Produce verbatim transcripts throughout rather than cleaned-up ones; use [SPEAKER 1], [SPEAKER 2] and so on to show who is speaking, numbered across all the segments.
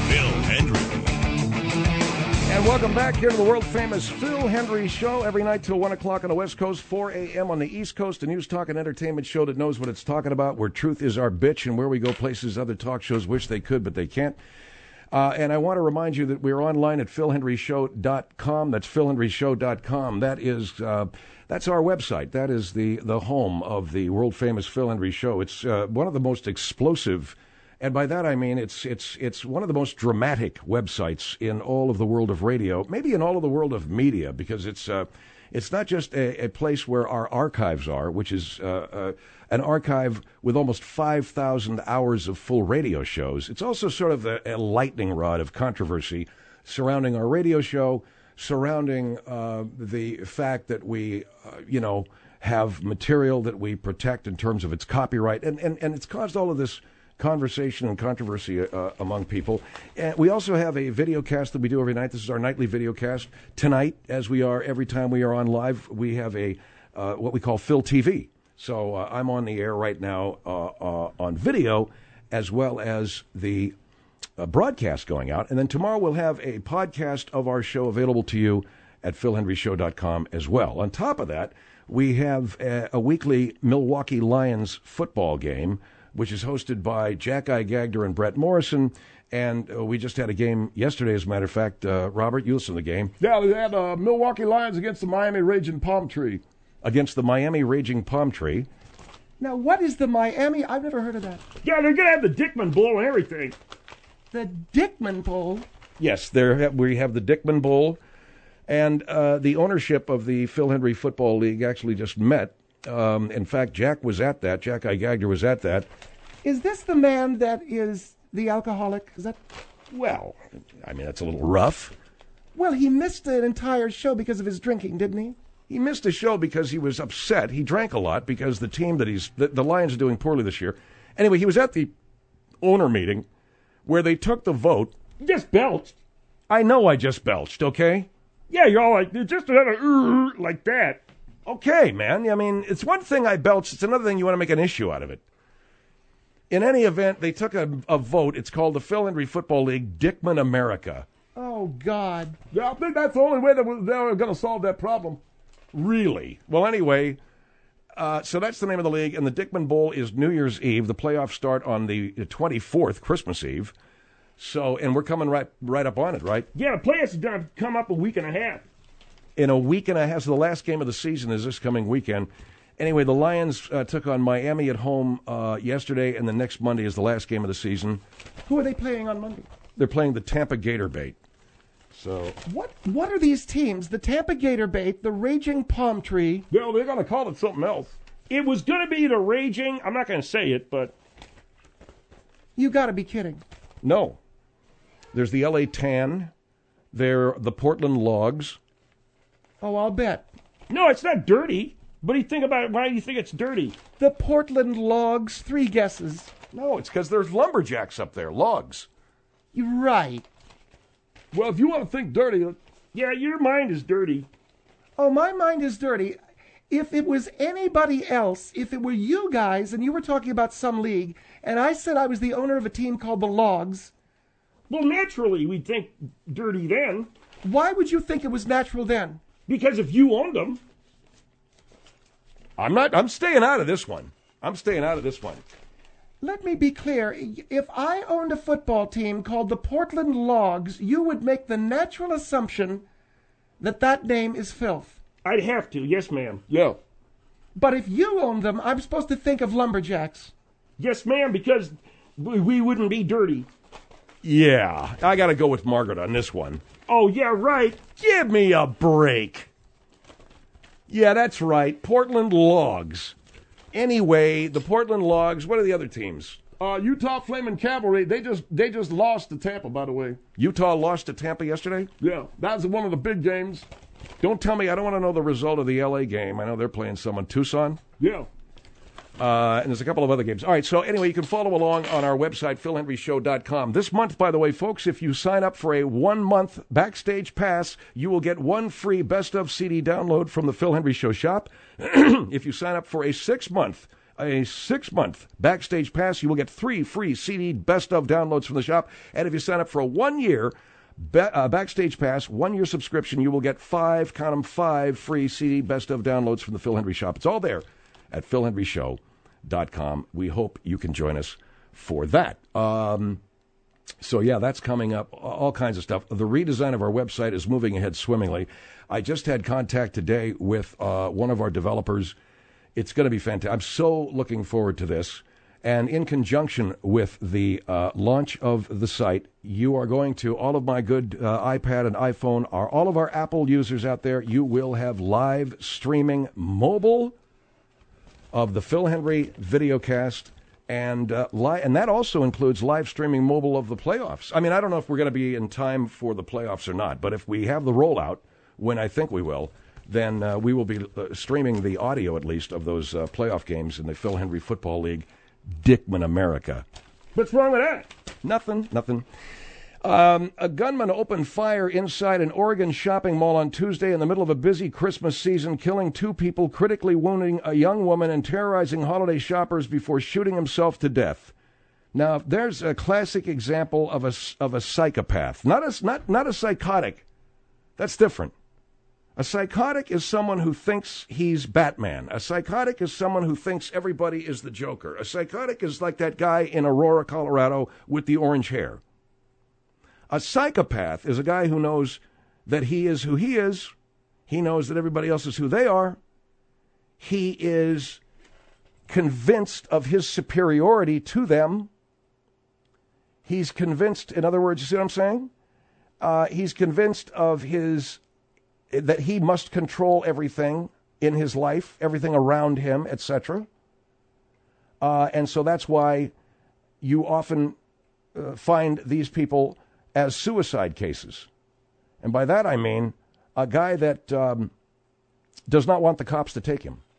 [SPEAKER 1] Phil Hendrie.
[SPEAKER 2] And welcome back here to the world-famous Phil Hendrie Show. Every night till one o'clock on the West Coast, four a.m. on the East Coast, a news, talk, and entertainment show that knows what it's talking about, where truth is our bitch and where we go places other talk shows wish they could, but they can't. Uh, and I want to remind you that we're online at phil hendrie show dot com. That's phil hendrie show dot com. That is, uh, that's our website. That is the, the home of the world-famous Phil Hendrie Show. It's uh, one of the most explosive, and by that I mean it's it's it's one of the most dramatic websites in all of the world of radio, maybe in all of the world of media, because it's uh, it's not just a, a place where our archives are, which is uh, uh, an archive with almost five thousand hours of full radio shows. It's also sort of a, a lightning rod of controversy surrounding our radio show, surrounding uh, the fact that we, uh, you know, have material that we protect in terms of its copyright, and, and, and it's caused all of this conversation and controversy uh, among people. And we also have a video cast that we do every night. This is our nightly video cast. Tonight, as we are every time we are on live, we have a uh, what we call Phil T V. So uh, I'm on the air right now uh, uh, on video, as well as the uh, broadcast going out. And then tomorrow we'll have a podcast of our show available to you at phil hendrie show dot com as well. On top of that, we have a, a weekly Milwaukee Lions football game, which is hosted by Jack I. Gagder and Brett Morrison. And uh, we just had a game yesterday, as a matter of fact. Uh, Robert, you listened to the game.
[SPEAKER 3] Yeah, we had uh, Milwaukee Lions against the Miami Raging Palm Tree.
[SPEAKER 2] Against the Miami Raging Palm Tree.
[SPEAKER 4] Now, what is the Miami? I've never heard of that.
[SPEAKER 3] Yeah, they're going to have the Dickman Bowl and everything.
[SPEAKER 4] The Dickman Bowl?
[SPEAKER 2] Yes, there we have the Dickman Bowl. And uh, the ownership of the Phil Hendrie Football League actually just met. Um, in fact, Jack was at that. Jack I. Gagder was at that.
[SPEAKER 4] Is this the man that is the alcoholic? Is that?
[SPEAKER 2] Well, I mean, that's a little rough.
[SPEAKER 4] Well, he missed an entire show because of his drinking, didn't he?
[SPEAKER 2] He missed a show because he was upset. He drank a lot because the team that he's the, the Lions are doing poorly this year. Anyway, he was at the owner meeting where they took the vote.
[SPEAKER 3] You just belched.
[SPEAKER 2] I know I just belched, okay?
[SPEAKER 3] Yeah, you're all like, just another uh, like that.
[SPEAKER 2] Okay, man. I mean, it's one thing I belched. It's another thing you want to make an issue out of it. In any event, they took a, a vote. It's called the Phil Hendrie Football League Dickman America.
[SPEAKER 4] Oh, God.
[SPEAKER 3] Yeah, I think that's the only way that they're going to solve that problem.
[SPEAKER 2] Really? Well, anyway, uh, so that's the name of the league, and the Dickman Bowl is New Year's Eve. The playoffs start on the twenty-fourth, Christmas Eve. So, and we're coming right right up on it, right?
[SPEAKER 3] Yeah, the playoffs are going to come up a week and a half.
[SPEAKER 2] In a week and a half, so the last game of the season is this coming weekend. Anyway, the Lions uh, took on Miami at home uh, yesterday, and the next Monday is the last game of the season.
[SPEAKER 4] Who are they playing on Monday?
[SPEAKER 2] They're playing the Tampa Gator Bait. So
[SPEAKER 4] what what are these teams? The Tampa Gator Bait, the Raging Palm Tree.
[SPEAKER 3] Well, they're going to call it something else. It was going to be the Raging. I'm not going to say it, but
[SPEAKER 4] you got to be kidding.
[SPEAKER 2] No, there's the L A Tan. They're the Portland Logs.
[SPEAKER 4] Oh, I'll bet.
[SPEAKER 3] No, it's not dirty. But you think about it, why do you think it's dirty?
[SPEAKER 4] The Portland Logs. Three guesses.
[SPEAKER 2] No, it's because there's lumberjacks up there. Logs.
[SPEAKER 4] You're right.
[SPEAKER 3] Well, if you want to think dirty, yeah, your mind is dirty.
[SPEAKER 4] Oh, my mind is dirty. If it was anybody else, if it were you guys, and you were talking about some league, and I said I was the owner of a team called the Logs.
[SPEAKER 3] Well, naturally, we'd think dirty then.
[SPEAKER 4] Why would you think it was natural then?
[SPEAKER 3] Because if you owned them.
[SPEAKER 2] I'm not, I'm staying out of this one. I'm staying out of this one.
[SPEAKER 4] Let me be clear. If I owned a football team called the Portland Logs, you would make the natural assumption that that name is filth.
[SPEAKER 3] I'd have to, yes, ma'am.
[SPEAKER 2] Yeah.
[SPEAKER 4] But if you owned them, I'm supposed to think of lumberjacks.
[SPEAKER 3] Yes, ma'am, because we wouldn't be dirty.
[SPEAKER 2] Yeah, I got to go with Margaret on this one.
[SPEAKER 3] Oh, yeah, right.
[SPEAKER 2] Give me a break. Yeah, that's right. Portland Logs. Anyway, the Portland Logs, what are the other teams?
[SPEAKER 3] Uh, Utah Flaming Cavalry, they just they just lost to Tampa, by the way.
[SPEAKER 2] Utah lost to Tampa yesterday?
[SPEAKER 3] Yeah, that was one of the big games.
[SPEAKER 2] Don't tell me, I don't want to know the result of the L A game. I know they're playing someone, Tucson.
[SPEAKER 3] Yeah.
[SPEAKER 2] Uh, and there's a couple of other games. All right, so anyway, you can follow along on our website, phil hendrie show dot com. This month, by the way, folks, if you sign up for a one-month Backstage Pass, you will get one free Best of C D download from the Phil Hendrie Show shop. If you sign up for a six-month a six-month Backstage Pass, you will get three free C D best-of downloads from the shop. And if you sign up for a one-year ba- uh, Backstage Pass, one-year subscription, you will get five, count them, five free C D best-of downloads from the Phil Hendrie Shop. It's all there at phil hendrie show dot com. We hope you can join us for that. Um, so, yeah, that's coming up, all kinds of stuff. The redesign of our website is moving ahead swimmingly. I just had contact today with uh, one of our developers. It's going to be fantastic. I'm so looking forward to this. And in conjunction with the uh, launch of the site, you are going to, all of my good uh, iPad and iPhone, are all of our Apple users out there, you will have live streaming mobile of the Phil Hendrie videocast, and uh, li- and that also includes live streaming mobile of the playoffs. I mean, I don't know if we're going to be in time for the playoffs or not, but if we have the rollout, when I think we will, then uh, we will be uh, streaming the audio, at least, of those uh, playoff games in the Phil Hendrie Football League, Dickman America.
[SPEAKER 3] What's wrong with that?
[SPEAKER 2] Nothing, nothing. Um, a gunman opened fire inside an Oregon shopping mall on Tuesday in the middle of a busy Christmas season, killing two people, critically wounding a young woman, and terrorizing holiday shoppers before shooting himself to death. Now, there's a classic example of a, of a psychopath, not a, not, not a psychotic. That's different. A psychotic is someone who thinks he's Batman. A psychotic is someone who thinks everybody is the Joker. A psychotic is like that guy in Aurora, Colorado with the orange hair. A psychopath is a guy who knows that he is who he is. He knows that everybody else is who they are. He is convinced of his superiority to them. He's convinced, in other words, you see what I'm saying? Uh, he's convinced of his, that he must control everything in his life, everything around him, et cetera. Uh, and so that's why you often uh, find these people as suicide cases. And by that I mean a guy that um, does not want the cops to take him.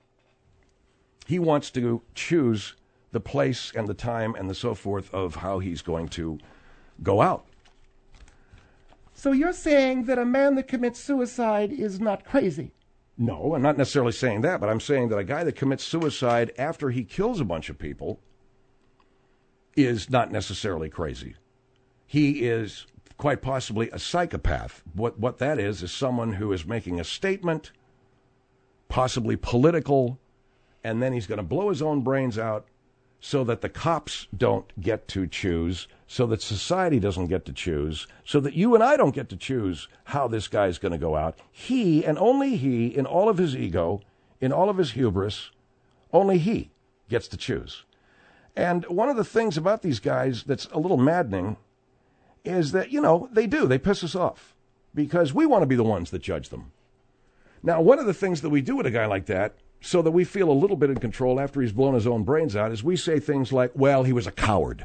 [SPEAKER 2] He wants to choose the place and the time and the so forth of how he's going to go out.
[SPEAKER 4] So you're saying that a man that commits suicide is not crazy?
[SPEAKER 2] No, I'm not necessarily saying that, but I'm saying that a guy that commits suicide after he kills a bunch of people is not necessarily crazy. He is quite possibly a psychopath. What what that is is someone who is making a statement, possibly political, and then he's going to blow his own brains out so that the cops don't get to choose, so that society doesn't get to choose, so that you and I don't get to choose how this guy's going to go out. He, and only he, in all of his ego, in all of his hubris, only he gets to choose. And one of the things about these guys that's a little maddening is that, you know, they do. They piss us off because we want to be the ones that judge them. Now, one of the things that we do with a guy like that, so that we feel a little bit in control after he's blown his own brains out, is we say things like, well, he was a coward.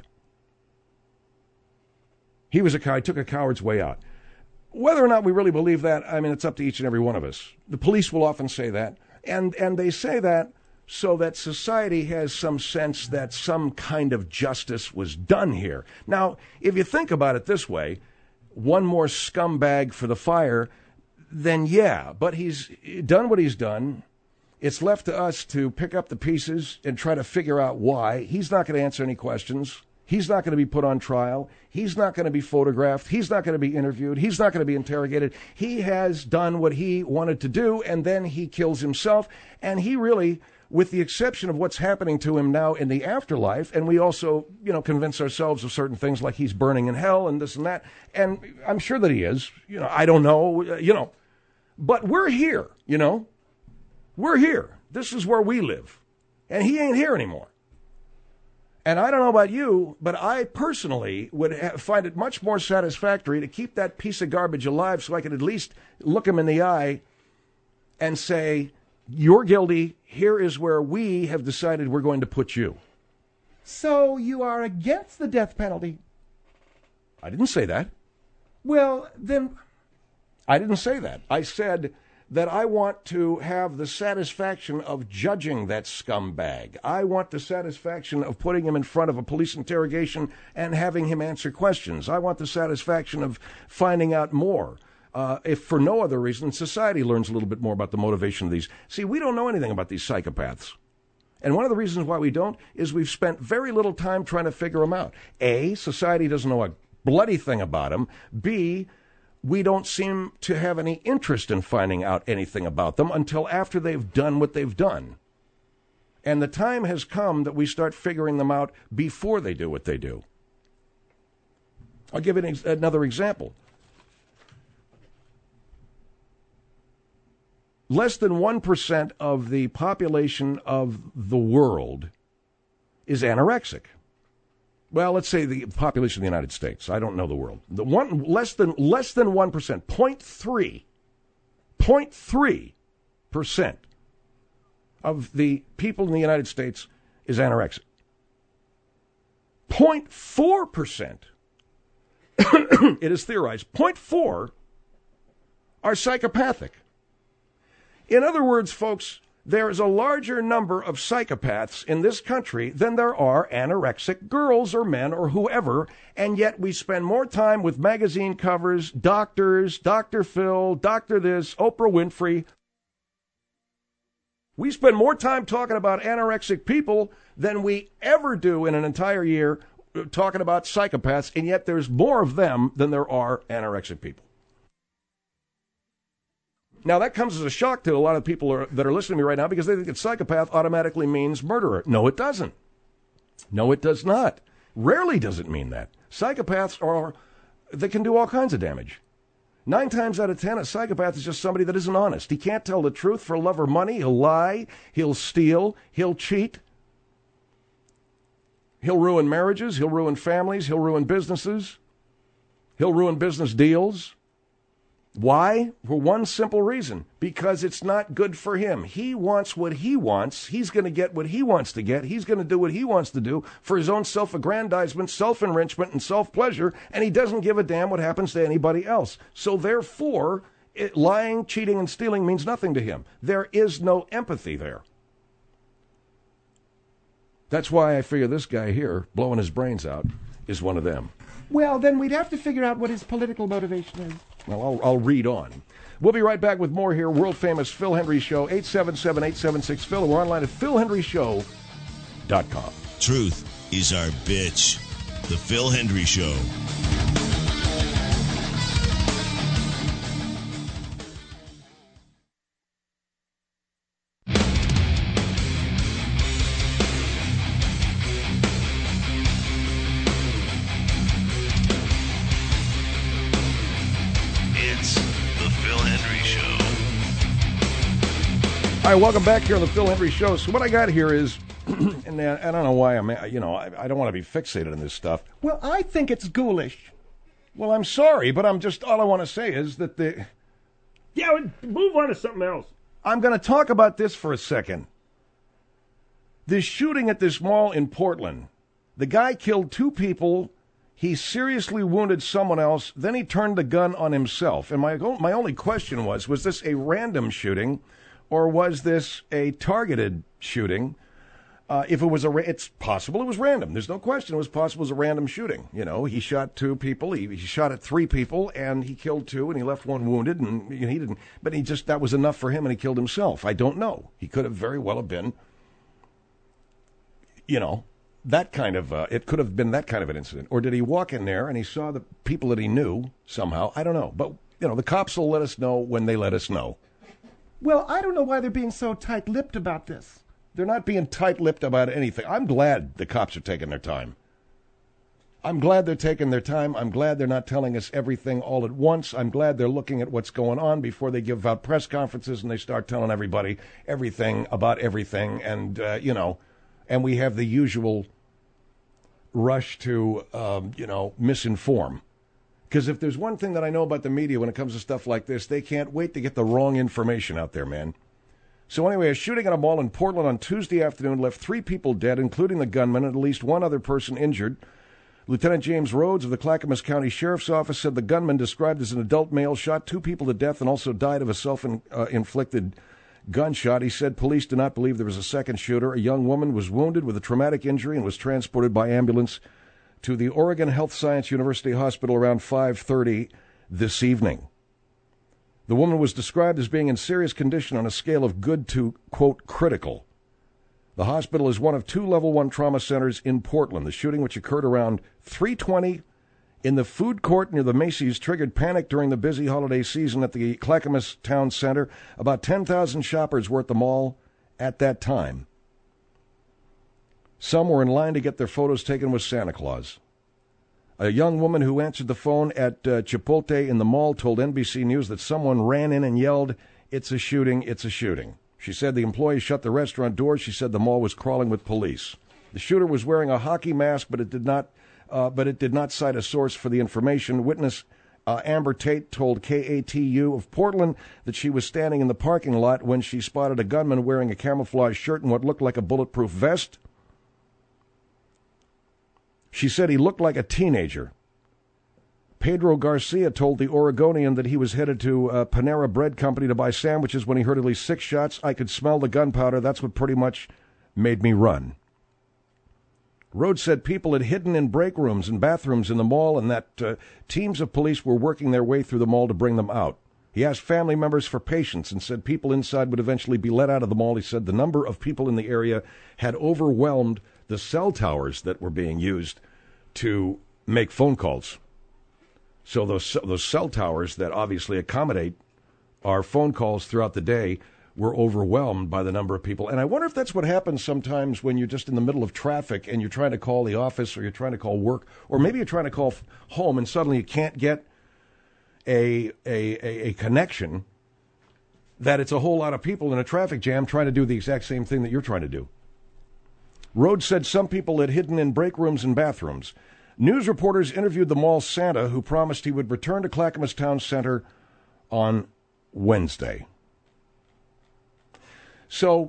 [SPEAKER 2] He was a coward, took a coward's way out. Whether or not we really believe that, I mean, it's up to each and every one of us. The police will often say that, and, and they say that so that society has some sense that some kind of justice was done here. Now, if you think about it this way, one more scumbag for the fire, then yeah, but he's done what he's done. It's left to us to pick up the pieces and try to figure out why. He's not going to answer any questions. He's not going to be put on trial. He's not going to be photographed. He's not going to be interviewed. He's not going to be interrogated. He has done what he wanted to do, and then he kills himself. And he really, with the exception of what's happening to him now in the afterlife, and we also, you know, convince ourselves of certain things like he's burning in hell and this and that, and I'm sure that he is. You know, I don't know, you know. But we're here, you know. We're here. This is where we live. And he ain't here anymore. And I don't know about you, but I personally would ha- find it much more satisfactory to keep that piece of garbage alive so I could at least look him in the eye and say, you're guilty. Here is where we have decided we're going to put you.
[SPEAKER 4] So you are against the death penalty?
[SPEAKER 2] I didn't say that.
[SPEAKER 4] Well, then...
[SPEAKER 2] I didn't say that. I said that I want to have the satisfaction of judging that scumbag. I want the satisfaction of putting him in front of a police interrogation and having him answer questions. I want the satisfaction of finding out more. Uh, if for no other reason, society learns a little bit more about the motivation of these. See, we don't know anything about these psychopaths. And one of the reasons why we don't is we've spent very little time trying to figure them out. A, society doesn't know a bloody thing about them. B, we don't seem to have any interest in finding out anything about them until after they've done what they've done. And the time has come that we start figuring them out before they do what they do. I'll give you an ex- another example. Less than one percent of the population of the world is anorexic. Well, let's say the population of the United States. I don't know the world. The one less than less than one percent, zero point three, zero point three percent of the people in the United States is anorexic. zero point four percent, it is theorized, zero point four are psychopathic. In other words, folks, there is a larger number of psychopaths in this country than there are anorexic girls or men or whoever, and yet we spend more time with magazine covers, doctors, Doctor Phil, Doctor this, Oprah Winfrey. We spend more time talking about anorexic people than we ever do in an entire year talking about psychopaths, and yet there's more of them than there are anorexic people. Now, that comes as a shock to a lot of people are, that are listening to me right now because they think that psychopath automatically means murderer. No, it doesn't. No, it does not. Rarely does it mean that. Psychopaths are, they can do all kinds of damage. Nine times out of ten, a psychopath is just somebody that isn't honest. He can't tell the truth for love or money. He'll lie. He'll steal. He'll cheat. He'll ruin marriages. He'll ruin families. He'll ruin businesses. He'll ruin business deals. Why? For one simple reason. Because it's not good for him. He wants what he wants. He's going to get what he wants to get. He's going to do what he wants to do for his own self-aggrandizement, self-enrichment, and self-pleasure, and he doesn't give a damn what happens to anybody else. So therefore, it, lying, cheating, and stealing means nothing to him. There is no empathy there. That's why I figure this guy here, blowing his brains out, is one of them.
[SPEAKER 4] Well, then we'd have to figure out what his political motivation is.
[SPEAKER 2] Well, I'll, I'll read on. We'll be right back with more here. World-famous Phil Hendrie Show, eight seven seven, eight seven six, Phil, and we're online at phil hendrie show dot com.
[SPEAKER 1] Truth is our bitch. The Phil Hendrie Show.
[SPEAKER 2] All right, welcome back here on the Phil Hendrie Show. So what I got here is, and I don't know why I'm, you know, I, I don't want to be fixated on this stuff.
[SPEAKER 4] Well, I think it's ghoulish.
[SPEAKER 2] Well, I'm sorry, but I'm just, all I want to say is that the...
[SPEAKER 3] Yeah, move on to something else.
[SPEAKER 2] I'm going to talk about this for a second. This shooting at this mall in Portland. The guy killed two people. He seriously wounded someone else. Then he turned the gun on himself. And my, my only question was, was this a random shooting? Or was this a targeted shooting? Uh, if it was a, ra- it's possible it was random. There's no question it was possible it was a random shooting. You know, he shot two people. He, he shot at three people, and he killed two, and he left one wounded, and you know, he didn't. But he just that was enough for him, and he killed himself. I don't know. He could have very well have been, you know, that kind of. Uh, it could have been that kind of an incident. Or did he walk in there and he saw the people that he knew somehow? I don't know. But you know, the cops will let us know when they let us know.
[SPEAKER 4] Well, I don't know why they're being so tight-lipped about this.
[SPEAKER 2] They're not being tight-lipped about anything. I'm glad the cops are taking their time. I'm glad they're taking their time. I'm glad they're not telling us everything all at once. I'm glad they're looking at what's going on before they give out press conferences and they start telling everybody everything about everything. And, uh, you know, and we have the usual rush to, um, you know, misinform. Because if there's one thing that I know about the media when it comes to stuff like this, they can't wait to get the wrong information out there, man. So anyway, a shooting at a mall in Portland on Tuesday afternoon left three people dead, including the gunman, and at least one other person injured. Lieutenant James Rhodes of the Clackamas County Sheriff's Office said the gunman, described as an adult male, shot two people to death and also died of a self-inflicted gunshot. He said police do not believe there was a second shooter. A young woman was wounded with a traumatic injury and was transported by ambulance to the Oregon Health Science University Hospital around five thirty this evening. The woman was described as being in serious condition on a scale of good to, quote, critical. The hospital is one of two level one trauma centers in Portland. The shooting, which occurred around three twenty in the food court near the Macy's, triggered panic during the busy holiday season at the Clackamas Town Center. About ten thousand shoppers were at the mall at that time. Some were in line to get their photos taken with Santa Claus. A young woman who answered the phone at uh, Chipotle in the mall told N B C News that someone ran in and yelled, "It's a shooting, it's a shooting." She said the employees shut the restaurant doors. She said the mall was crawling with police. The shooter was wearing a hockey mask, but it did not uh, but it did not cite a source for the information. Witness uh, Amber Tate told K A T U of Portland that she was standing in the parking lot when she spotted a gunman wearing a camouflage shirt and what looked like a bulletproof vest. She said he looked like a teenager. Pedro Garcia told the Oregonian that he was headed to uh, Panera Bread Company to buy sandwiches when he heard at least six shots. "I could smell the gunpowder. That's what pretty much made me run." Rhodes said people had hidden in break rooms and bathrooms in the mall and that uh, teams of police were working their way through the mall to bring them out. He asked family members for patience and said people inside would eventually be let out of the mall. He said the number of people in the area had overwhelmed the cell towers that were being used to make phone calls. So those those cell towers that obviously accommodate our phone calls throughout the day were overwhelmed by the number of people. And I wonder if that's what happens sometimes when you're just in the middle of traffic and you're trying to call the office or you're trying to call work or maybe you're trying to call home and suddenly you can't get a a, a, a connection, that it's a whole lot of people in a traffic jam trying to do the exact same thing that you're trying to do. Rhodes said some people had hidden in break rooms and bathrooms. News reporters interviewed the mall Santa, who promised he would return to Clackamas Town Center on Wednesday. So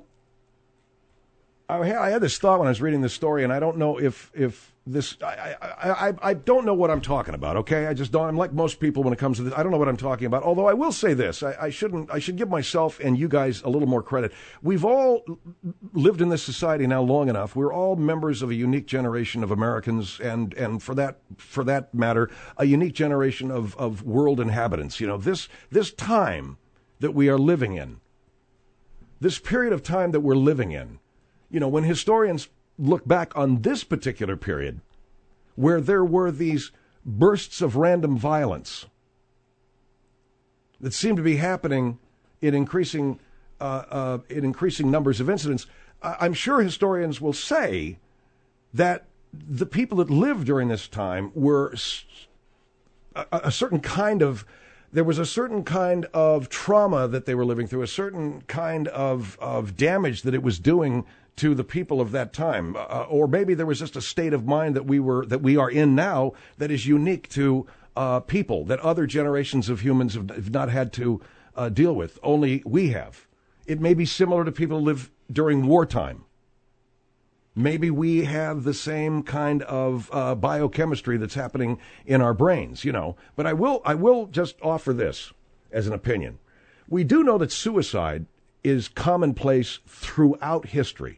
[SPEAKER 2] I had this thought when I was reading this story, and I don't know if if this I, I I I don't know what I'm talking about. Okay, I just don't. I'm like most people when it comes to this. I don't know what I'm talking about. Although I will say this, I, I shouldn't. I should give myself and you guys a little more credit. We've all lived in this society now long enough. We're all members of a unique generation of Americans, and and for that for that matter, a unique generation of of world inhabitants. You know, this this time that we are living in, this period of time that we're living in. You know, when historians look back on this particular period where there were these bursts of random violence that seem to be happening in increasing uh, uh, in increasing numbers of incidents, I'm sure historians will say that the people that lived during this time were a, a certain kind of there was a certain kind of trauma that they were living through, a certain kind of, of damage that it was doing to the people of that time, uh, or maybe there was just a state of mind that we were that we are in now that is unique to uh, people that other generations of humans have, have not had to uh, deal with. Only we have. It may be similar to people who live during wartime. Maybe we have the same kind of uh, biochemistry that's happening in our brains, you know. But I will I will just offer this as an opinion. We do know that suicide is commonplace throughout history.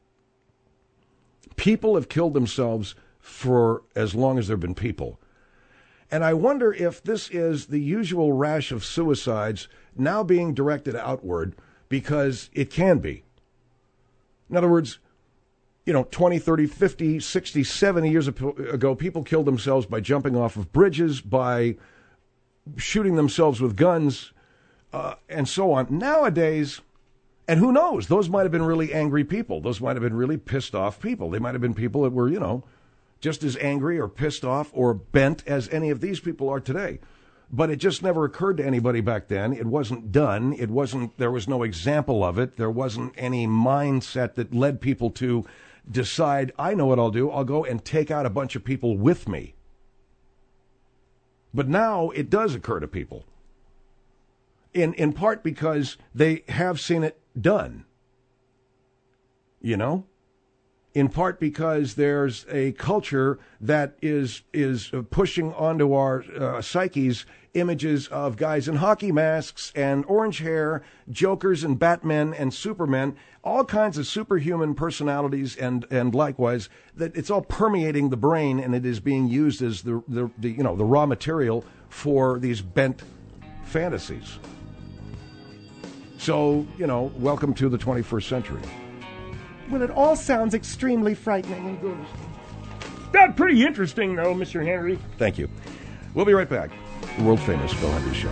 [SPEAKER 2] People have killed themselves for as long as there have been people. And I wonder if this is the usual rash of suicides now being directed outward, because it can be. In other words, you know, twenty, thirty, fifty, sixty, seventy years ago, people killed themselves by jumping off of bridges, by shooting themselves with guns, uh, and so on. Nowadays, and who knows, those might have been really angry people. Those might have been really pissed off people. They might have been people that were, you know, just as angry or pissed off or bent as any of these people are today. But it just never occurred to anybody back then. It wasn't done. It wasn't, there was no example of it. There wasn't any mindset that led people to decide, I know what I'll do. I'll go and take out a bunch of people with me. But now it does occur to people. In in part because they have seen it done. You know? In part because there's a culture that is is pushing onto our uh, psyches images of guys in hockey masks and orange hair, Jokers and Batmen and Supermen, all kinds of superhuman personalities, and, and likewise that it's all permeating the brain, and it is being used as the, the, the you know the raw material for these bent fantasies. So, you know, welcome to the twenty-first century.
[SPEAKER 4] Well, it all sounds extremely frightening.
[SPEAKER 3] That's pretty interesting, though, Mister Henry.
[SPEAKER 2] Thank you. We'll be right back. The world-famous Phil Henry Show.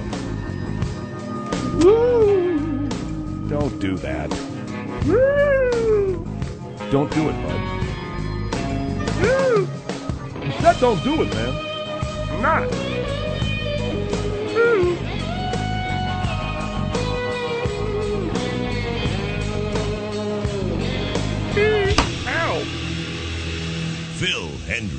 [SPEAKER 3] Woo!
[SPEAKER 2] Don't do that.
[SPEAKER 3] Woo!
[SPEAKER 2] Don't do it, bud.
[SPEAKER 3] Woo!
[SPEAKER 2] That don't do it, man.
[SPEAKER 3] I'm not. Woo! Ow!
[SPEAKER 1] Phil Hendry.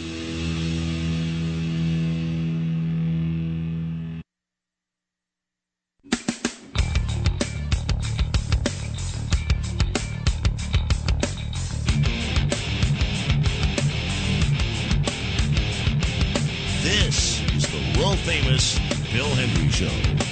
[SPEAKER 1] This is the world-famous Phil Hendry Show.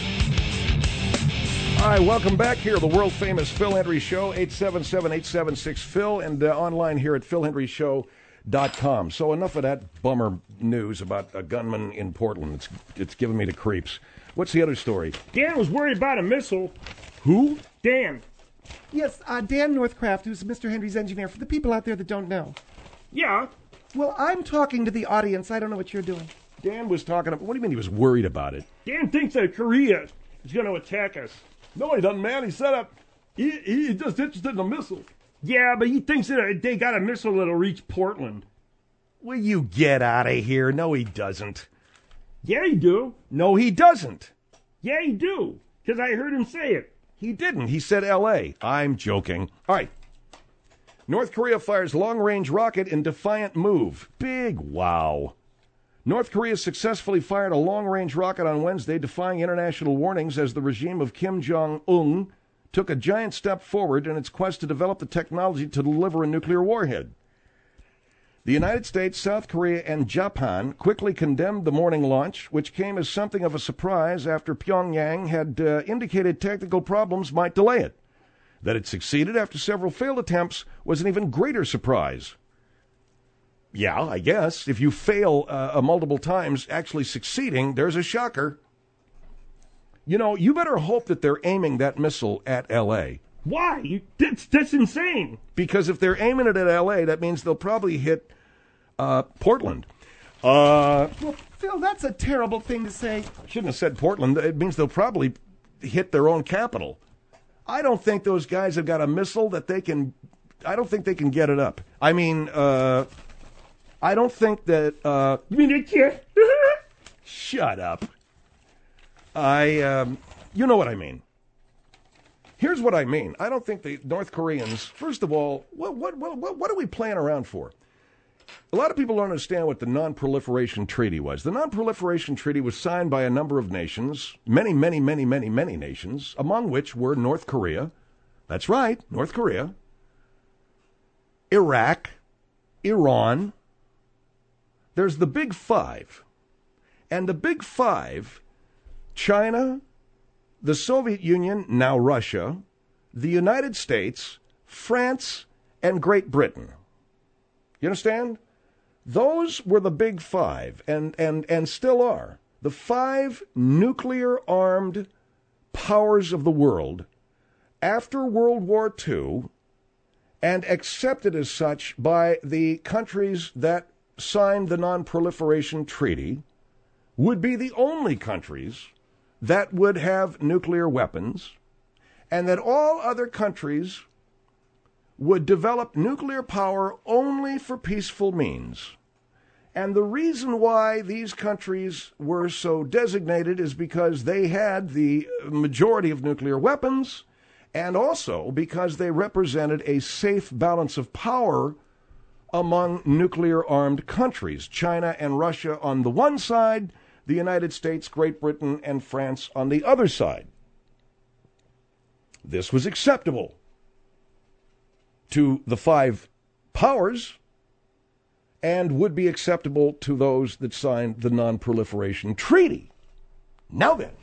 [SPEAKER 2] All right, welcome back here, the world-famous Phil Hendry Show, eight seven seven, eight seven six, Phil, and uh, online here at phil hendry show dot com. So enough of that bummer news about a gunman in Portland. It's, it's giving me the creeps. What's the other story?
[SPEAKER 3] Dan was worried about a missile.
[SPEAKER 2] Who?
[SPEAKER 3] Dan.
[SPEAKER 4] Yes, uh, Dan Northcraft, who's Mister Henry's engineer, for the people out there that don't know.
[SPEAKER 3] Yeah.
[SPEAKER 4] Well, I'm talking to the audience. I don't know what you're doing.
[SPEAKER 2] Dan was talking about, what do you mean he was worried about it?
[SPEAKER 3] Dan thinks that Korea is going to attack us.
[SPEAKER 2] No, he doesn't, man. He set up, he, he's just interested in a missile.
[SPEAKER 3] Yeah, but he thinks that they got a missile that'll reach Portland.
[SPEAKER 2] Will you get out of here? No, he doesn't.
[SPEAKER 3] Yeah, he do.
[SPEAKER 2] No, he doesn't.
[SPEAKER 3] Yeah, he do. Because I heard him say it.
[SPEAKER 2] He didn't. He said L A. I'm joking. All right. North Korea fires long-range rocket in defiant move. Big wow. North Korea successfully fired a long-range rocket on Wednesday, defying international warnings as the regime of Kim Jong-un took a giant step forward in its quest to develop the technology to deliver a nuclear warhead. The United States, South Korea, and Japan quickly condemned the morning launch, which came as something of a surprise after Pyongyang had uh, indicated technical problems might delay it. That it succeeded after several failed attempts was an even greater surprise. Yeah, I guess. If you fail uh, multiple times, actually succeeding, there's a shocker. You know, you better hope that they're aiming that missile at L A.
[SPEAKER 3] Why? You, that's, that's insane.
[SPEAKER 2] Because if they're aiming it at L A, that means they'll probably hit uh, Portland. Uh,
[SPEAKER 4] Well, Phil, that's a terrible thing to say.
[SPEAKER 2] shouldn't have said Portland. It means they'll probably hit their own capital. I don't think those guys have got a missile that they can... I don't think they can get it up. I mean, uh... I don't think that, uh...
[SPEAKER 3] You mean they can't?
[SPEAKER 2] Shut up. I, um... You know what I mean. Here's what I mean. I don't think the North Koreans... First of all, what, what, what, what are we playing around for? A lot of people don't understand what the Non-Proliferation Treaty was. The Non-Proliferation Treaty was signed by a number of nations, many, many, many, many, many nations, among which were North Korea. That's right, North Korea. Iraq. Iran. There's the Big Five. And the Big Five, China, the Soviet Union, now Russia, the United States, France, and Great Britain. You understand? Those were the Big Five, and, and, and still are. The five nuclear-armed powers of the world after World War Two, and accepted as such by the countries that signed the Non-Proliferation Treaty, would be the only countries that would have nuclear weapons, and that all other countries would develop nuclear power only for peaceful means. And the reason why these countries were so designated is because they had the majority of nuclear weapons, and also because they represented a safe balance of power among nuclear-armed countries, China and Russia on the one side, the United States, Great Britain, and France on the other side. This was acceptable to the five powers and would be acceptable to those that signed the Non-Proliferation Treaty. Now then,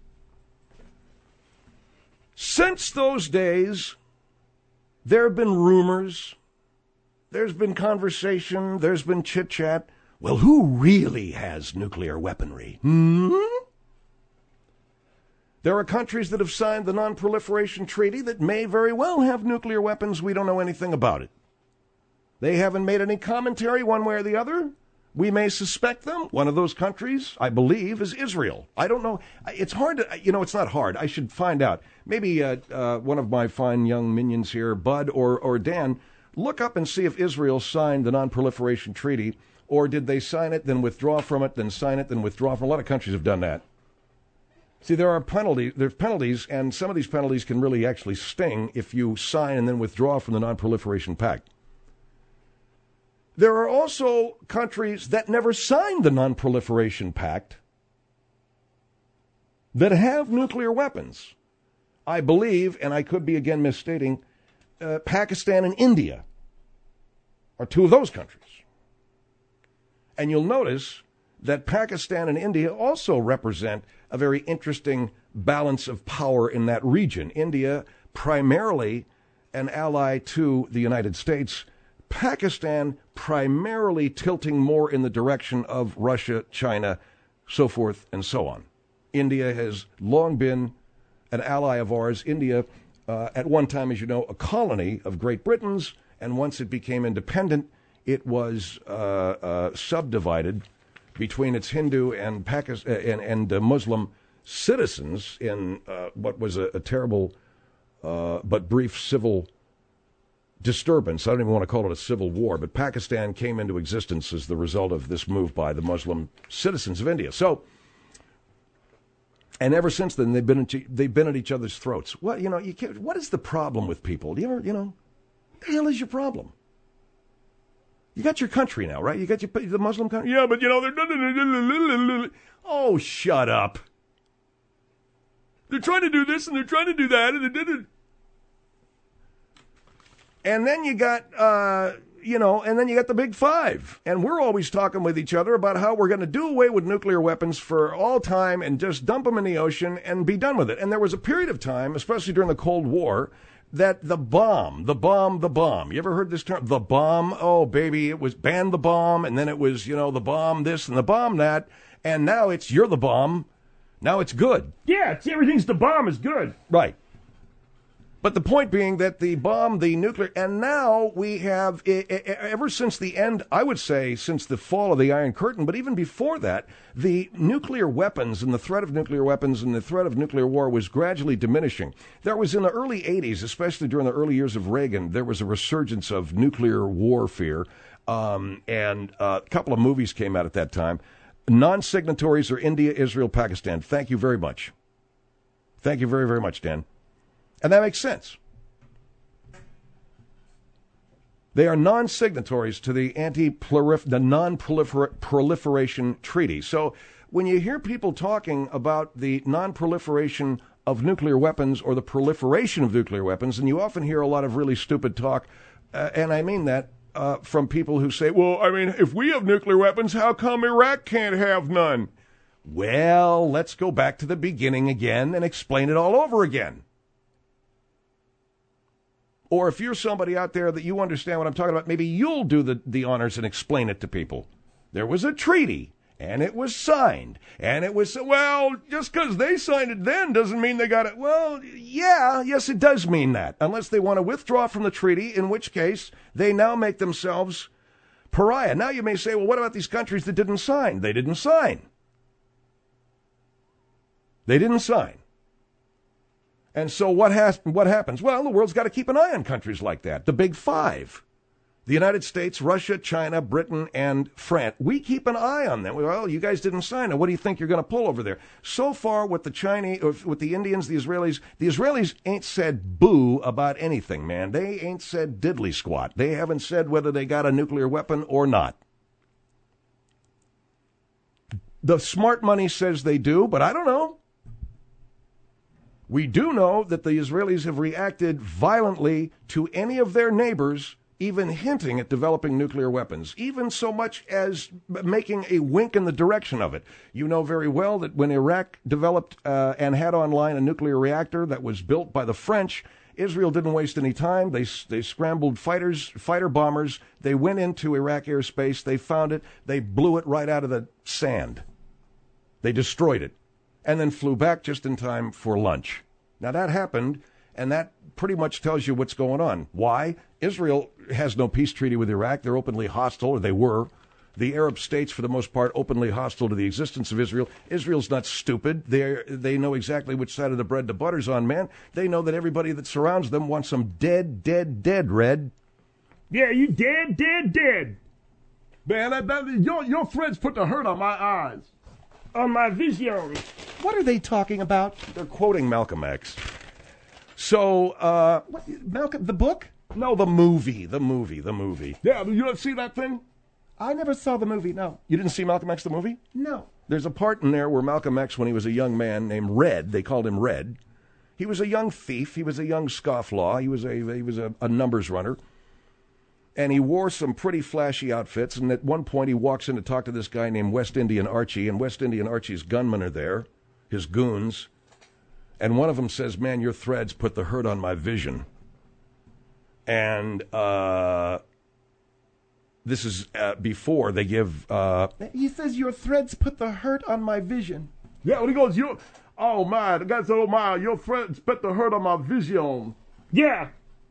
[SPEAKER 2] since those days, there have been rumors, there's been conversation, there's been chit-chat. Well, who really has nuclear weaponry? Hmm? There are countries that have signed the Non-Proliferation Treaty that may very well have nuclear weapons. We don't know anything about it. They haven't made any commentary one way or the other. We may suspect them. One of those countries, I believe, is Israel. I don't know. It's hard to, you know, it's not hard. I should find out. Maybe uh, uh, one of my fine young minions here, Bud or, or Dan, look up and see if Israel signed the Non-Proliferation Treaty, or did they sign it, then withdraw from it, then sign it, then withdraw from it. A lot of countries have done that. See, there are penalties, there's penalties, and some of these penalties can really actually sting if you sign and then withdraw from the Non-Proliferation Pact. There are also countries that never signed the Non-Proliferation Pact that have nuclear weapons. I believe, and I could be again misstating, uh, Pakistan and India are two of those countries. And you'll notice that Pakistan and India also represent a very interesting balance of power in that region. India, primarily an ally to the United States. Pakistan, primarily tilting more in the direction of Russia, China, so forth and so on. India has long been an ally of ours. India, uh, at one time, as you know, a colony of Great Britain's, and once it became independent, it was uh, uh, subdivided between its Hindu and Pakistan and, and uh, Muslim citizens in uh, what was a, a terrible uh, but brief civil disturbance. I don't even want to call it a civil war, but Pakistan came into existence as the result of this move by the Muslim citizens of India. So, and ever since then, they've been at, they've been at each other's throats. What you know, you can't, what is the problem with people? Do you ever, you know, what the hell is your problem? You got your country now, right? You got your the Muslim country. Yeah, but you know they're. Oh, shut up! They're trying to do this and they're trying to do that, and they did it. And then you got, uh, you know, and then you got the Big Five, and we're always talking with each other about how we're going to do away with nuclear weapons for all time and just dump them in the ocean and be done with it. And there was a period of time, especially during the Cold War, that the bomb, the bomb, the bomb. You ever heard this term? The bomb. Oh, baby, it was ban the bomb, and then it was, you know, the bomb this and the bomb that, and now it's you're the bomb. Now it's good.
[SPEAKER 3] Yeah, it's, everything's the bomb is good.
[SPEAKER 2] Right. But the point being that the bomb, the nuclear, and now we have, ever since the end, I would say since the fall of the Iron Curtain, but even before that, the nuclear weapons and the threat of nuclear weapons and the threat of nuclear war was gradually diminishing. There was in the early eighties, especially during the early years of Reagan, there was a resurgence of nuclear warfare, um, and uh, a couple of movies came out at that time. Non-signatories are India, Israel, Pakistan. Thank you very much. Thank you very, very much, Dan. And that makes sense. They are non-signatories to the anti-prolif- the non-proliferation treaty. So when you hear people talking about the non-proliferation of nuclear weapons or the proliferation of nuclear weapons, and you often hear a lot of really stupid talk, uh, and I mean that, uh, from people who say, well, I mean, if we have nuclear weapons, how come Iraq can't have none? Well, let's go back to the beginning again and explain it all over again. Or if you're somebody out there that you understand what I'm talking about, maybe you'll do the, the honors and explain it to people. There was a treaty, and it was signed, and it was, well, just because they signed it then doesn't mean they got it. Well, yeah, yes, it does mean that, unless they want to withdraw from the treaty, in which case they now make themselves pariah. Now you may say, well, what about these countries that didn't sign? They didn't sign. They didn't sign. And so what has what happens? Well, the world's got to keep an eye on countries like that. The Big Five. The United States, Russia, China, Britain, and France. We keep an eye on them. Well, you guys didn't sign it. What do you think you're going to pull over there? So far with the Chinese, with the Indians, the Israelis, the Israelis ain't said boo about anything, man. They ain't said diddly squat. They haven't said whether they got a nuclear weapon or not. The smart money says they do, but I don't know. We do know that the Israelis have reacted violently to any of their neighbors, even hinting at developing nuclear weapons, even so much as making a wink in the direction of it. You know very well that when Iraq developed uh, and had online a nuclear reactor that was built by the French, Israel didn't waste any time. They they scrambled fighters, fighter bombers. They went into Iraq airspace. They found it. They blew it right out of the sand. They destroyed it. and then flew back just in time for lunch. Now, that happened, and that pretty much tells you what's going on. Why? Israel has no peace treaty with Iraq. They're openly hostile, or they were. The Arab states, for the most part, openly hostile to the existence of Israel. Israel's not stupid. They they know exactly which side of the bread the butter's on, man. They know that everybody that surrounds them wants them dead, dead, dead, Red.
[SPEAKER 3] Yeah, you dead, dead, dead.
[SPEAKER 5] Man, that, that, your, your friends put the hurt on my eyes.
[SPEAKER 3] On my vision.
[SPEAKER 4] What are they talking about?
[SPEAKER 2] They're quoting Malcolm X. So, uh...
[SPEAKER 4] What, Malcolm, the book?
[SPEAKER 2] No, the movie, the movie, the movie.
[SPEAKER 5] Yeah, you ever see that thing?
[SPEAKER 4] I never saw the movie, no.
[SPEAKER 2] You didn't see Malcolm X, the movie?
[SPEAKER 4] No.
[SPEAKER 2] There's a part in there where Malcolm X, when he was a young man named Red, they called him Red. He was a young thief. He was a young scofflaw. He was a he was a, a numbers runner. And he wore some pretty flashy outfits. And at one point, he walks in to talk to this guy named West Indian Archie. And West Indian Archie's gunmen are there, his goons. And one of them says, "Man, your threads put the hurt on my vision." And uh, this is uh, before they give... Uh,
[SPEAKER 4] he says, "Your threads put the hurt on my vision."
[SPEAKER 5] Yeah, when he goes, you, oh my, the guy said, "Oh my, your friends put the hurt on my vision."
[SPEAKER 3] Yeah.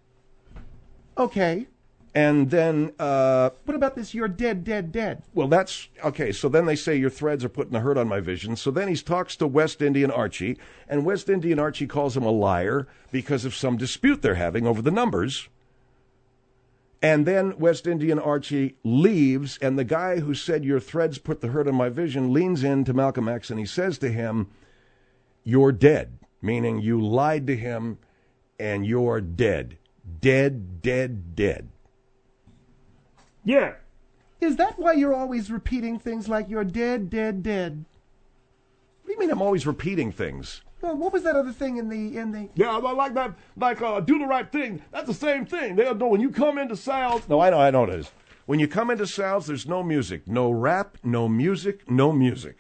[SPEAKER 4] Okay.
[SPEAKER 2] And then... Uh,
[SPEAKER 4] what about this, "You're dead, dead, dead"?
[SPEAKER 2] Well, that's... Okay, so then they say, "Your threads are putting the hurt on my vision." So then he talks to West Indian Archie, and West Indian Archie calls him a liar because of some dispute they're having over the numbers. And then West Indian Archie leaves, and the guy who said, "Your threads put the hurt on my vision," leans in to Malcolm X, and he says to him, "You're dead," meaning you lied to him, and you're dead. Dead, dead, dead.
[SPEAKER 3] Yeah.
[SPEAKER 4] Is that why you're always repeating things like "you're dead, dead, dead"?
[SPEAKER 2] What do you mean I'm always repeating things?
[SPEAKER 4] Well, what was that other thing in the in the?
[SPEAKER 5] Yeah, I like that, like uh, "do the right thing." That's the same thing. They'll know when you come into Sal's.
[SPEAKER 2] No, I know, I know it is. When you come into Sal's, there's no music, no rap, no music, no music.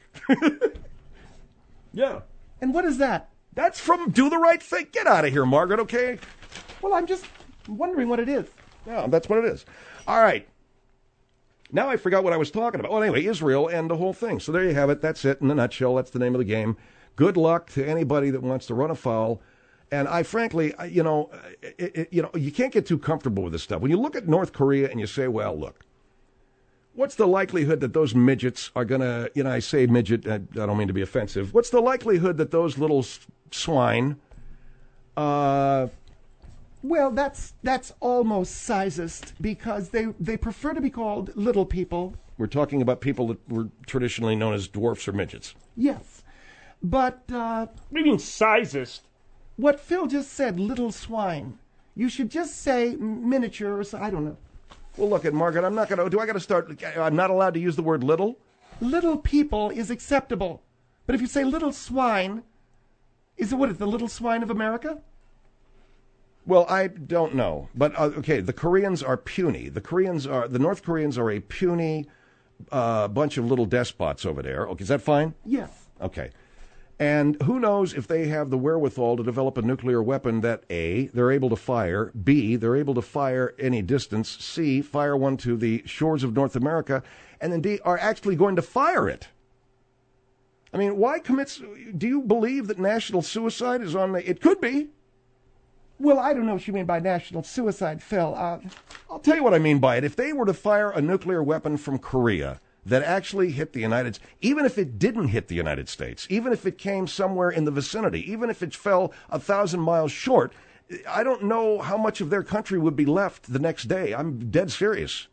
[SPEAKER 5] Yeah.
[SPEAKER 4] And what is that?
[SPEAKER 2] That's from "Do the Right Thing." Get out of here, Margaret. Okay.
[SPEAKER 4] Well, I'm just wondering what it is.
[SPEAKER 2] Yeah, that's what it is. All right. Now I forgot what I was talking about. Well, anyway, Israel and the whole thing. So there you have it. That's it in a nutshell. That's the name of the game. Good luck to anybody that wants to run afoul. And I frankly, I- you know, it, it, you know, you can't get too comfortable with this stuff. When you look at North Korea and you say, well, look, what's the likelihood that those midgets are going to, you know, I say midget, I, I don't mean to be offensive. What's the likelihood that those little s- swine, uh,
[SPEAKER 4] Well, that's that's almost sizist because they they prefer to be called little people.
[SPEAKER 2] we're talking about people that were traditionally known as dwarfs or midgets.
[SPEAKER 4] Yes, but uh,
[SPEAKER 3] What do you mean sizist?
[SPEAKER 4] what Phil just said, "little swine." You should just say miniature or so, I don't know.
[SPEAKER 2] Well, look at Margaret. I'm not going to. Do I got to start? I'm not allowed to use the word little.
[SPEAKER 4] Little people is acceptable, but if you say little swine, is it what is the little swine of America?
[SPEAKER 2] Well, I don't know, but uh, okay. The Koreans are puny. The Koreans are the North Koreans are a puny uh, bunch of little despots over there. Okay, is that fine?
[SPEAKER 4] Yes.
[SPEAKER 2] Okay. And who knows if they have the wherewithal to develop a nuclear weapon that A, they're able to fire, B, they're able to fire any distance, C, fire one to the shores of North America, and then D, are actually going to fire it. I mean, why commit? Do you believe that national suicide is on the? It could be.
[SPEAKER 4] Well, I don't know what you mean by national suicide, Phil. Uh,
[SPEAKER 2] I'll tell you what I mean by it. If they were to fire a nuclear weapon from Korea that actually hit the United States, even if it didn't hit the United States, even if it came somewhere in the vicinity, even if it fell a thousand miles short, I don't know how much of their country would be left the next day. I'm dead serious.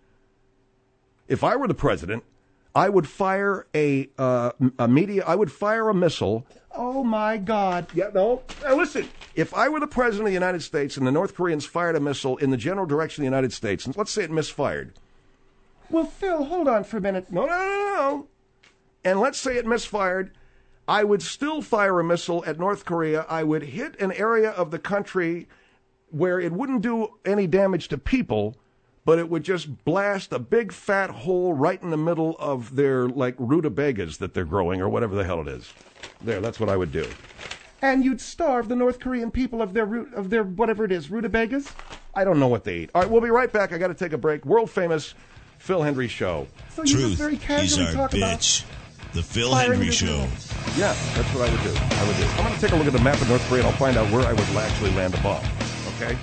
[SPEAKER 2] If I were the president, I would fire a uh, a media. I would fire a missile.
[SPEAKER 4] oh my God.
[SPEAKER 2] Yeah, no. Now listen, if I were the president of the United States and the North Koreans fired a missile in the general direction of the United States, and let's say it misfired.
[SPEAKER 4] Well, Phil, hold on for a minute.
[SPEAKER 2] No, no, no, no. And let's say it misfired. I would still fire a missile at North Korea. I would hit an area of the country where it wouldn't do any damage to people, but it would just blast a big fat hole right in the middle of their, like, rutabagas that they're growing or whatever the hell it is. There, that's what I would do.
[SPEAKER 4] And you'd starve the North Korean people of their root of their whatever it is, rutabagas?
[SPEAKER 2] I don't know what they eat. All right, we'll be right back. I got to take a break. World famous Phil Hendry Show.
[SPEAKER 4] So you just
[SPEAKER 1] Truth
[SPEAKER 4] very
[SPEAKER 1] is
[SPEAKER 4] casually
[SPEAKER 1] our
[SPEAKER 4] talk
[SPEAKER 1] bitch.
[SPEAKER 4] about
[SPEAKER 1] The Phil
[SPEAKER 4] Fire
[SPEAKER 1] Hendry
[SPEAKER 4] into
[SPEAKER 1] Show.
[SPEAKER 4] the-
[SPEAKER 2] Yeah, that's what I would do. I would do. I'm going to take a look at the map of North Korea and I'll find out where I would actually land a bomb. Okay?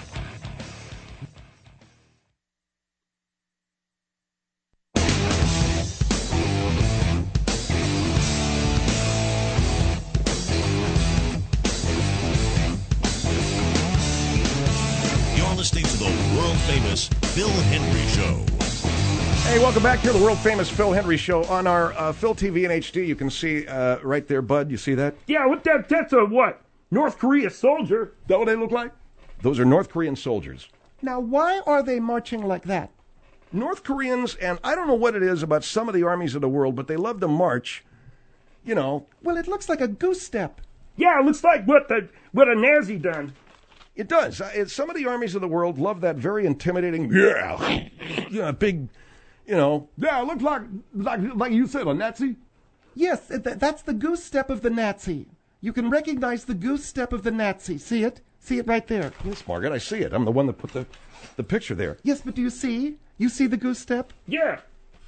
[SPEAKER 1] You're listening to the world-famous Phil Hendry Show.
[SPEAKER 2] Hey, welcome back to the world-famous Phil Hendry Show. On our uh, Phil T V in H D, you can see uh, right there, Bud, you see that?
[SPEAKER 3] Yeah, what that? That's a what? North Korea soldier.
[SPEAKER 5] That what they look like?
[SPEAKER 2] Those are North Korean soldiers.
[SPEAKER 4] Now, why are they marching like that?
[SPEAKER 2] North Koreans, and I don't know what it is about some of the armies of the world, but they love to march, you know.
[SPEAKER 4] Well, it looks like a goose step.
[SPEAKER 3] Yeah, it looks like what the what a Nazi done.
[SPEAKER 2] It does. Uh, it, some of the armies of the world love that very intimidating, yeah, you know, big, you know.
[SPEAKER 5] Yeah, it looks like, like, like you said, a Nazi.
[SPEAKER 4] Yes, th- that's the goose step of the Nazi. You can recognize the goose step of the Nazi. See it? See it right there.
[SPEAKER 2] Yes, Margaret, I see it. I'm the one that put the, the picture there.
[SPEAKER 4] Yes, but do you see? You see the goose step?
[SPEAKER 3] Yeah.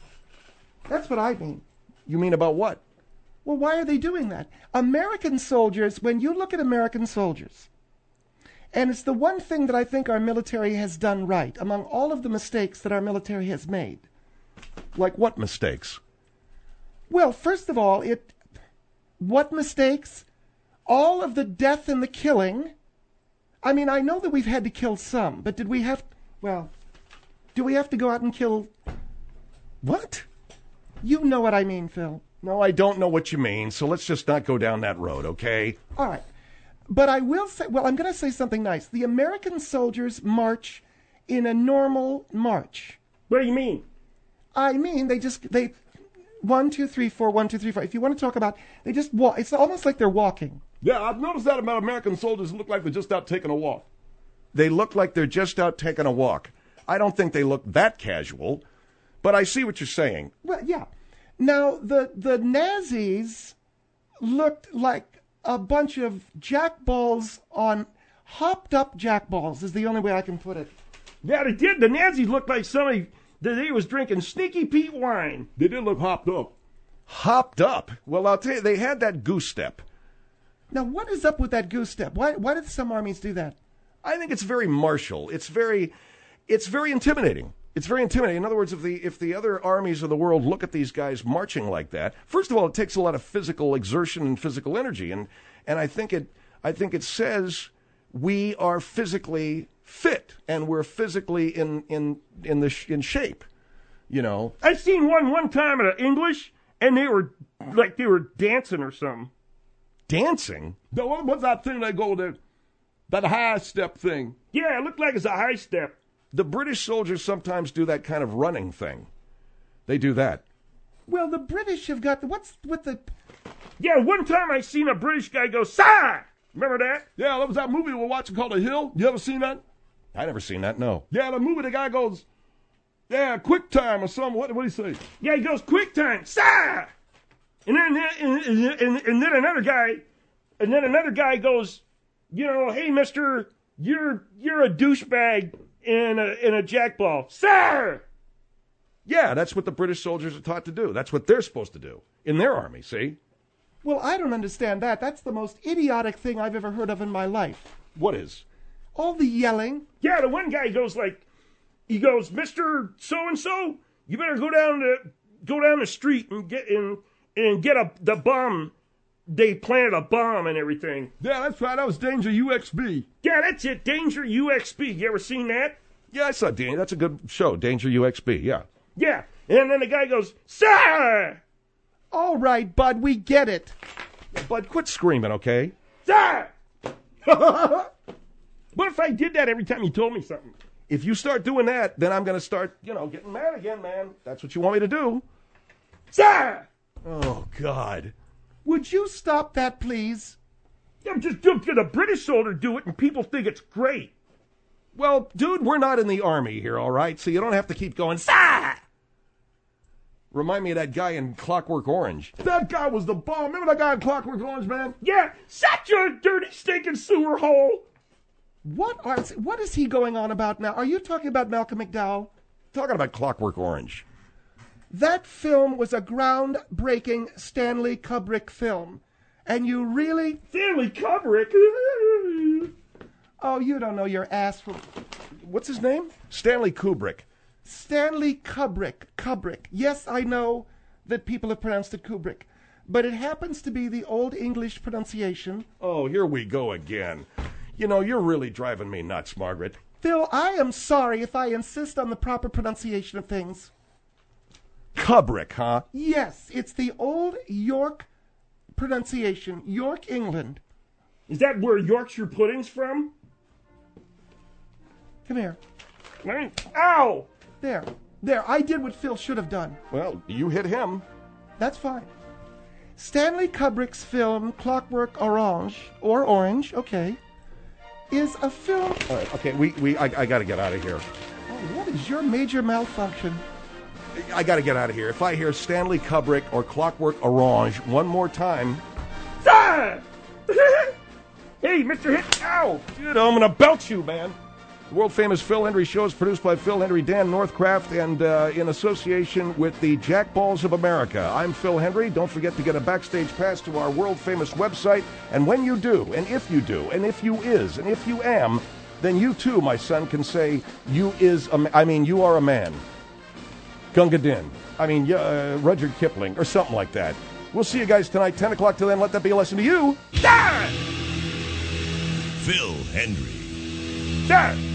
[SPEAKER 4] That's what I mean.
[SPEAKER 2] You mean about what?
[SPEAKER 4] Well, why are they doing that? American soldiers, when you look at American soldiers, and it's the one thing that I think our military has done right among all of the mistakes that our military has made.
[SPEAKER 2] Like what mistakes?
[SPEAKER 4] Well, first of all, it what mistakes? All of the death and the killing. I mean, I know that we've had to kill some, but did we have, well, do we have to go out and kill?
[SPEAKER 2] What?
[SPEAKER 4] You know what I mean, Phil.
[SPEAKER 2] No, I don't know what you mean, so let's just not go down that road, okay?
[SPEAKER 4] All right. But I will say, well, I'm going to say something nice. The American soldiers march in a normal march.
[SPEAKER 3] What do you mean?
[SPEAKER 4] I mean, they just, they, one, two, three, four, one, two, three, four. If you want to talk about, they just walk. It's almost like they're walking.
[SPEAKER 5] Yeah, I've noticed that about American soldiers. Look like they're just out taking a walk.
[SPEAKER 2] They look like they're just out taking a walk. I don't think they look that casual, but I see what you're saying.
[SPEAKER 4] Well, yeah. Now, the, the Nazis looked like a bunch of jackballs on, hopped up jackballs is the only way I can put it.
[SPEAKER 3] Yeah, they did. The Nazis looked like somebody that they was drinking Sneaky Pete wine.
[SPEAKER 5] They did look hopped up.
[SPEAKER 2] Hopped up? Well, I'll tell you, they had that goose step.
[SPEAKER 4] Now, what is up with that goose step? Why, why did some armies do that?
[SPEAKER 2] I think it's very martial. It's very, it's very intimidating. It's very intimidating. In other words, if the if the other armies of the world look at these guys marching like that, first of all, it takes a lot of physical exertion and physical energy, and and I think it I think it says we are physically fit and we're physically in in in the sh- in shape. You know,
[SPEAKER 3] I seen one one time at English, and they were like they were dancing or something.
[SPEAKER 2] dancing.
[SPEAKER 5] Now, what- what's that thing they go there? That high step thing.
[SPEAKER 3] Yeah, it looked like it's a high step.
[SPEAKER 2] The British soldiers sometimes do that kind of running thing. They do that.
[SPEAKER 4] Well, the British have got, the, what's with the,
[SPEAKER 3] Yeah, one time I seen a British guy go, "Sah!" Remember that?
[SPEAKER 5] Yeah, that was that movie we were watching called The Hill. You ever seen that?
[SPEAKER 2] I never seen that. No.
[SPEAKER 5] Yeah, the movie the guy goes, yeah, quick time or something. What what did he say?
[SPEAKER 3] Yeah, he goes, "Quick time, sah!" And then and, and, and, and then another guy, and then another guy goes, you know, "Hey, Mister, you're you're a douchebag in a in a jackball, sir."
[SPEAKER 2] Yeah, that's what the British soldiers are taught to do. That's what they're supposed to do in their army. See?
[SPEAKER 4] well, I don't understand that. That's the most idiotic thing I've ever heard of in my life.
[SPEAKER 2] What is?
[SPEAKER 4] All the yelling.
[SPEAKER 3] Yeah, the one guy goes like, he goes, "Mister So and So, you better go down the go down the street and get in and get a the bomb. They planted a bomb and everything."
[SPEAKER 5] Yeah, that's right. That was Danger U X B.
[SPEAKER 3] Yeah, that's it. Danger U X B. You ever seen that?
[SPEAKER 2] Yeah, I saw Danger. That's a good show. Danger U X B. Yeah.
[SPEAKER 3] Yeah. And then the guy goes, "Sir!
[SPEAKER 4] All right, Bud, we get it.
[SPEAKER 2] Bud, quit screaming, okay?
[SPEAKER 3] Sir!" What if I did that every time you told me something?
[SPEAKER 2] If you start doing that, then I'm going to start, you know, getting mad again, man. That's what you want me to do.
[SPEAKER 3] Sir!
[SPEAKER 2] Oh, God.
[SPEAKER 4] Would you stop that, please?
[SPEAKER 3] Yeah, just do the British soldier do it and people think it's great.
[SPEAKER 2] Well, dude, we're not in the army here, all right? So you don't have to keep going, "Sah!" Remind me of that guy in Clockwork Orange.
[SPEAKER 5] That guy was the bomb. Remember that guy in Clockwork Orange, man?
[SPEAKER 3] Yeah, shut your dirty stinking sewer hole.
[SPEAKER 4] What are, what is he going on about now? Are you talking about Malcolm McDowell?
[SPEAKER 2] Talking about Clockwork Orange.
[SPEAKER 4] That film was a groundbreaking Stanley Kubrick film. And you really...
[SPEAKER 3] Stanley Kubrick?
[SPEAKER 4] Oh, you don't know your ass from...
[SPEAKER 2] What's his name? Stanley Kubrick.
[SPEAKER 4] Stanley Kubrick. Kubrick. Yes, I know that people have pronounced it Kubrick. But it happens to be the Old English pronunciation.
[SPEAKER 2] Oh, here we go again. You know, you're really driving me nuts, Margaret.
[SPEAKER 4] Phil, I am sorry if I insist on the proper pronunciation of things.
[SPEAKER 2] Kubrick, huh?
[SPEAKER 4] Yes, it's the Old York pronunciation. York, England.
[SPEAKER 3] Is that where Yorkshire pudding's from?
[SPEAKER 4] Come here.
[SPEAKER 3] Ow!
[SPEAKER 4] There. There. I did what Phil should have done.
[SPEAKER 2] Well, you hit him.
[SPEAKER 4] That's fine. Stanley Kubrick's film Clockwork Orange, or Orange, okay, is a film...
[SPEAKER 2] All right, okay, we, we, I, I gotta get out of here.
[SPEAKER 4] Oh, what is your major malfunction?
[SPEAKER 2] I gotta get out of here. If I hear Stanley Kubrick or Clockwork Orange one more time...
[SPEAKER 3] Ah! Hey, Mister Hit... Ow!
[SPEAKER 2] Dude, I'm gonna belt you, man. The world-famous Phil Hendrie Show is produced by Phil Hendrie, Dan Northcraft, and uh, in association with the Jack Balls of America. I'm Phil Hendrie. Don't forget to get a backstage pass to our world-famous website. And when you do, and if you do, and if you is, and if you am, then you too, my son, can say, you is, a ma- I mean, you are a man. Gunga Din. I mean, uh, Rudyard Kipling, or something like that. We'll see you guys tonight, ten o'clock till then. Let that be a lesson to you.
[SPEAKER 3] Ah!
[SPEAKER 1] Phil Hendrie.
[SPEAKER 3] Ah!